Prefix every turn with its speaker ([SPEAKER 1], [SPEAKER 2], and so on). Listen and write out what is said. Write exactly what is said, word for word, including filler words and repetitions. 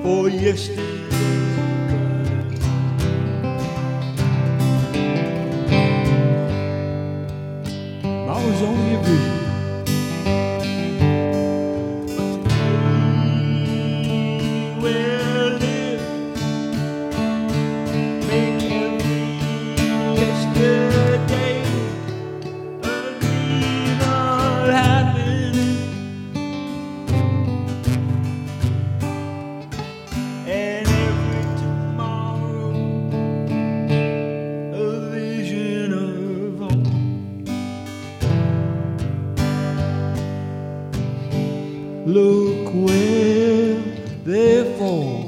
[SPEAKER 1] for yesterday. I was only a vision. Well, live, make every yesterday a dream of happiness, and every tomorrow a vision of hope. Look where they fall.